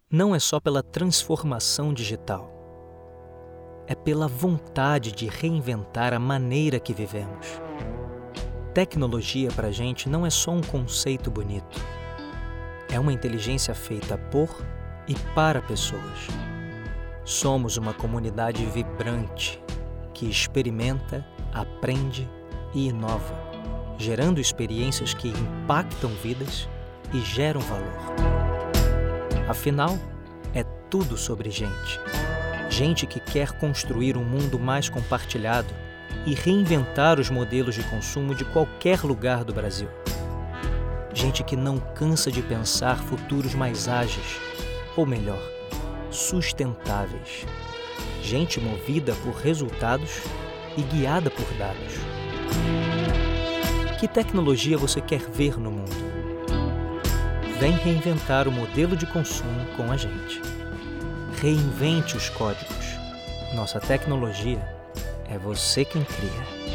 não é só pela transformação digital. É pela vontade de reinventar a maneira que vivemos. Tecnologia pra gente não é só um conceito bonito. É uma inteligência feita por e para pessoas. Somos uma comunidade vibrante que experimenta, aprende e inova, gerando experiências que impactam vidas e geram valor. Afinal, é tudo sobre gente. Gente que quer construir um mundo mais compartilhado e reinventar os modelos de consumo de qualquer lugar do Brasil. Gente que não cansa de pensar futuros mais ágeis, ou melhor, sustentáveis. Gente movida por resultados e guiada por dados. Que tecnologia você quer ver no mundo? Vem reinventar o modelo de consumo com a gente. Reinvente os códigos. Nossa tecnologia é você quem cria.